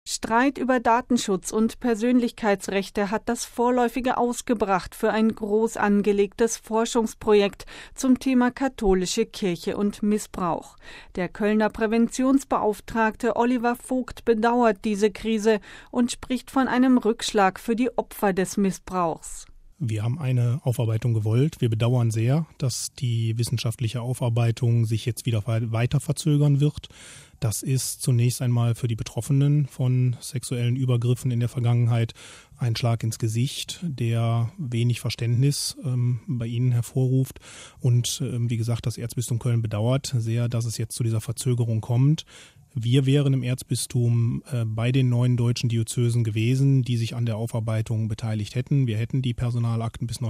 Streit über Datenschutz und Persönlichkeitsrechte hat das Vorläufige ausgebracht für ein groß angelegtes Forschungsprojekt zum Thema katholische Kirche und Missbrauch. Der Kölner Präventionsbeauftragte Oliver Vogt bedauert diese Krise und spricht von einem Rückschlag für die Opfer des Missbrauchs. Wir haben eine Aufarbeitung gewollt. Wir bedauern sehr, dass die wissenschaftliche Aufarbeitung sich jetzt wieder weiter verzögern wird. Das ist zunächst einmal für die Betroffenen von sexuellen Übergriffen in der Vergangenheit ein Schlag ins Gesicht, der wenig Verständnis bei ihnen hervorruft. Und wie gesagt, das Erzbistum Köln bedauert sehr, dass es jetzt zu dieser Verzögerung kommt. Wir wären im Erzbistum bei den 9 deutschen Diözesen gewesen, die sich an der Aufarbeitung beteiligt hätten. Wir hätten die Personalakten bis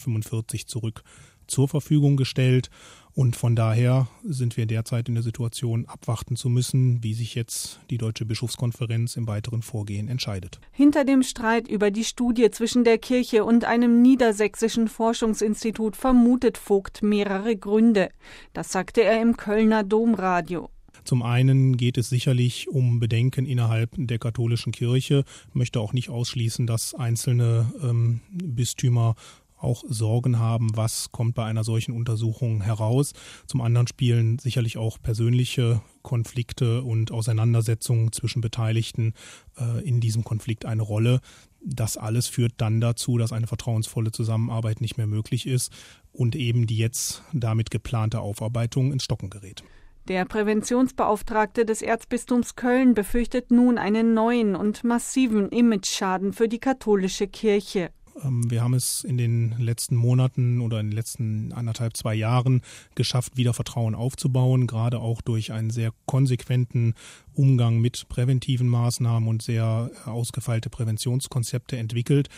1945 zurück zur Verfügung gestellt. Und von daher sind wir derzeit in der Situation, abwarten zu müssen, wie sich jetzt die Deutsche Bischofskonferenz im weiteren Vorgehen entscheidet. Hinter dem Streit über die Studie zwischen der Kirche und einem niedersächsischen Forschungsinstitut vermutet Vogt mehrere Gründe. Das sagte er im Kölner Domradio. Zum einen geht es sicherlich um Bedenken innerhalb der katholischen Kirche. Ich möchte auch nicht ausschließen, dass einzelne Bistümer auch Sorgen haben, was kommt bei einer solchen Untersuchung heraus. Zum anderen spielen sicherlich auch persönliche Konflikte und Auseinandersetzungen zwischen Beteiligten in diesem Konflikt eine Rolle. Das alles führt dann dazu, dass eine vertrauensvolle Zusammenarbeit nicht mehr möglich ist und eben die jetzt damit geplante Aufarbeitung ins Stocken gerät. Der Präventionsbeauftragte des Erzbistums Köln befürchtet nun einen neuen und massiven Imageschaden für die katholische Kirche. Wir haben es in den letzten Monaten oder in den letzten 1,5-2 Jahren geschafft, wieder Vertrauen aufzubauen, gerade auch durch einen sehr konsequenten Umgang mit präventiven Maßnahmen und sehr ausgefeilte Präventionskonzepte entwickelt.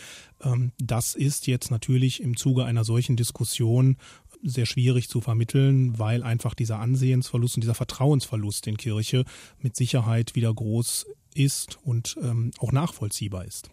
Das ist jetzt natürlich im Zuge einer solchen Diskussion sehr schwierig zu vermitteln, weil einfach dieser Ansehensverlust und dieser Vertrauensverlust in Kirche mit Sicherheit wieder groß ist und auch nachvollziehbar ist.